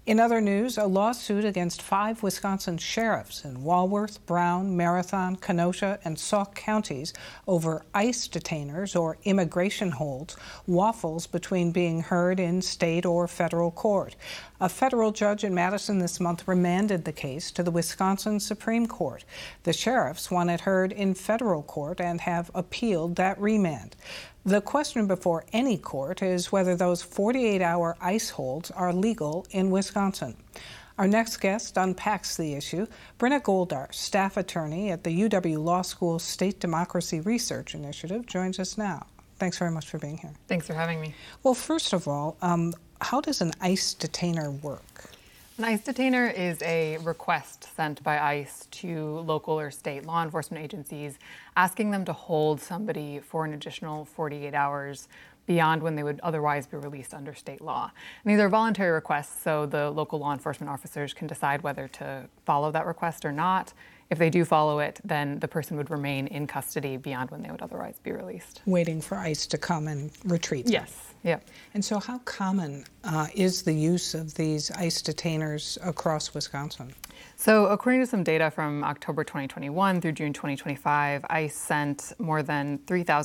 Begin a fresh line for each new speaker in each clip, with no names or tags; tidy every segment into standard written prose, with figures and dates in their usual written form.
In other news, a lawsuit against 5 Wisconsin sheriffs in Walworth, Brown, Marathon, Kenosha, and Sauk counties over ICE detainers or immigration holds waffles between being heard in state or federal court. A federal judge in Madison this month remanded the case to the Wisconsin Supreme Court. The sheriffs want it heard in federal court and have appealed that remand. The question before any court is whether those 48-hour ICE holds are legal in Wisconsin. Our next guest unpacks the issue. Brenna Goldar, staff attorney at the UW Law School State Democracy Research Initiative, joins us now. Thanks very much for being here.
Thanks for having me.
Well, first of all, how does an ICE detainer work?
An ICE detainer is a request sent by ICE to local or state law enforcement agencies asking them to hold somebody for an additional 48 hours beyond when they would otherwise be released under state law. And these are voluntary requests, so the local law enforcement officers can decide whether to follow that request or not. If they do follow it, then the person would remain in custody beyond when they would otherwise be released.
Waiting for ICE to come and retrieve them.
Yes, yeah.
And so how common is the use of these ICE detainers across Wisconsin?
So according to some data from October 2021 through June 2025, ICE sent more than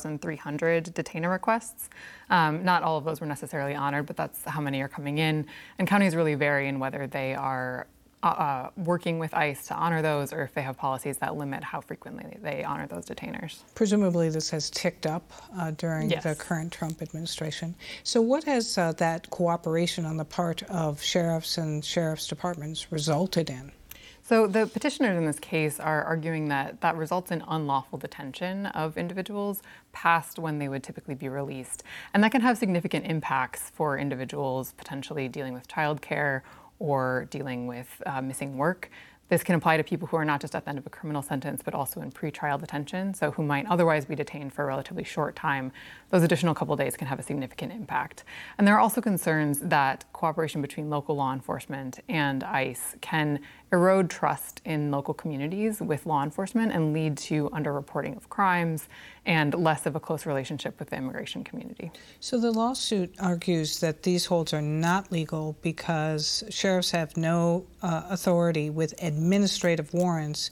3,300 detainer requests. Not all of those were necessarily honored, but that's how many are coming in. And counties really vary in whether they are working with ICE to honor those, or if they have policies that limit how frequently they honor those detainers.
Presumably this has ticked up during
Yes.
the current Trump administration. So what has that cooperation on the part of sheriffs and sheriff's departments resulted in?
So the petitioners in this case are arguing that that results in unlawful detention of individuals past when they would typically be released. And that can have significant impacts for individuals potentially dealing with childcare or dealing with missing work. This can apply to people who are not just at the end of a criminal sentence, but also in pretrial detention, so who might otherwise be detained for a relatively short time. Those additional couple days can have a significant impact. And there are also concerns that cooperation between local law enforcement and ICE can erode trust in local communities with law enforcement and lead to underreporting of crimes and less of a close relationship with the immigration community.
So the lawsuit argues that these holds are not legal because sheriffs have no authority with administrative warrants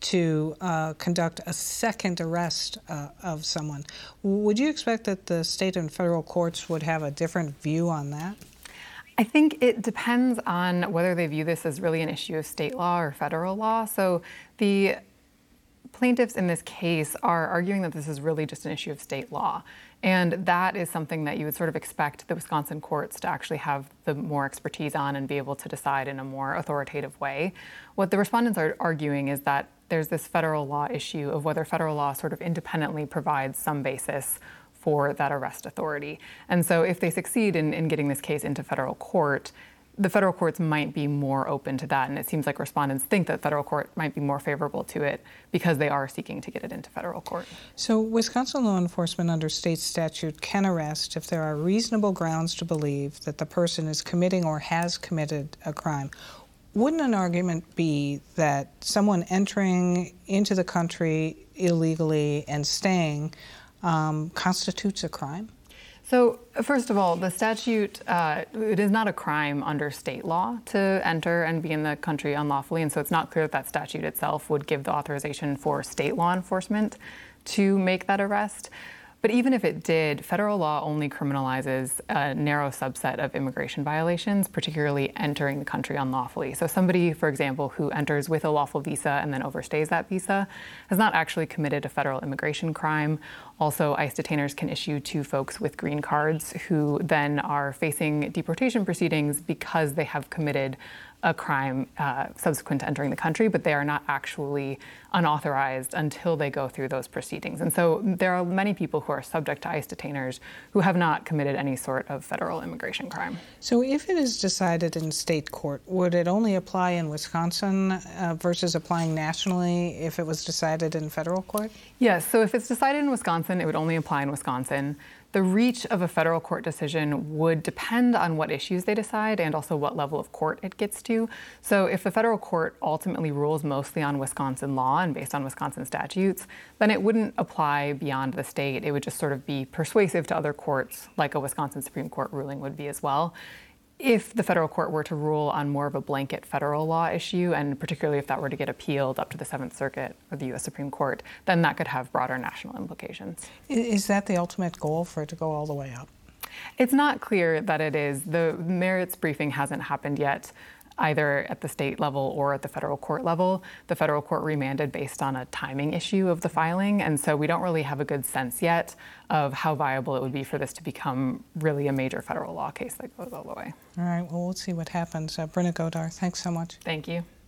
to conduct a second arrest of someone. Would you expect that the state and federal courts would have a different view on that?
I think it depends on whether they view this as really an issue of state law or federal law. So the plaintiffs in this case are arguing that this is really just an issue of state law. And that is something that you would sort of expect the Wisconsin courts to actually have the more expertise on and be able to decide in a more authoritative way. What the respondents are arguing is that there's this federal law issue of whether federal law sort of independently provides some basis for that arrest authority. And so if they succeed in getting this case into federal court, the federal courts might be more open to that. And it seems like respondents think that federal court might be more favorable to it because they are seeking to get it into federal court.
So Wisconsin law enforcement under state statute can arrest if there are reasonable grounds to believe that the person is committing or has committed a crime. Wouldn't an argument be that someone entering into the country illegally and staying constitutes a crime?
So first of all, the statute, it is not a crime under state law to enter and be in the country unlawfully. And so it's not clear that that statute itself would give the authorization for state law enforcement to make that arrest. But even if it did, federal law only criminalizes a narrow subset of immigration violations, particularly entering the country unlawfully. So somebody, for example, who enters with a lawful visa and then overstays that visa has not actually committed a federal immigration crime. Also, ICE detainers can issue to folks with green cards who then are facing deportation proceedings because they have committed a crime subsequent to entering the country, but they are not actually unauthorized until they go through those proceedings. And so there are many people who are subject to ICE detainers who have not committed any sort of federal immigration crime.
So if it is decided in state court, would it only apply in Wisconsin versus applying nationally if it was decided in federal court?
Yes, so if it's decided in Wisconsin, it would only apply in Wisconsin. The reach of a federal court decision would depend on what issues they decide and also what level of court it gets to. So if the federal court ultimately rules mostly on Wisconsin law and based on Wisconsin statutes, then it wouldn't apply beyond the state. It would just sort of be persuasive to other courts, like a Wisconsin Supreme Court ruling would be as well. If the federal court were to rule on more of a blanket federal law issue, and particularly if that were to get appealed up to the Seventh Circuit or the U.S. Supreme Court, then that could have broader national implications.
Is that the ultimate goal, for it to go all the way up?
It's not clear that it is. The merits briefing hasn't happened yet, either at the state level or at the federal court level. The federal court remanded based on a timing issue of the filing, and so we don't really have a good sense yet of how viable it would be for this to become really a major federal law case that goes all the way.
All right, well, we'll see what happens. Brenna Godar, thanks so much.
Thank you.